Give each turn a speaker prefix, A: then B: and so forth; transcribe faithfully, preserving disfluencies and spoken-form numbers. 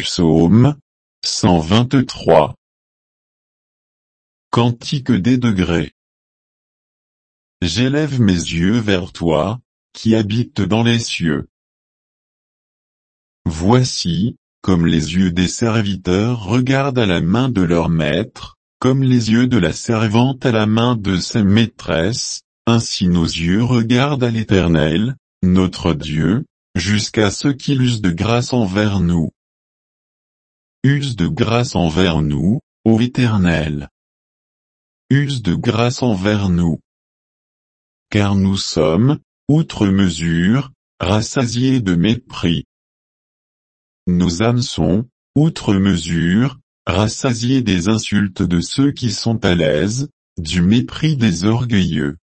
A: Psaume cent vingt-trois. Cantique des degrés. J'élève mes yeux vers toi, qui habites dans les cieux. Voici, comme les yeux des serviteurs regardent à la main de leur maître, comme les yeux de la servante à la main de sa maîtresse, ainsi nos yeux regardent à l'Éternel, notre Dieu, jusqu'à ce qu'il use de grâce envers nous. Use de grâce envers nous, ô Éternel. Use de grâce envers nous. Car nous sommes, outre mesure, rassasiés de mépris. Nos âmes sont, outre mesure, rassasiées des insultes de ceux qui sont à l'aise, du mépris des orgueilleux.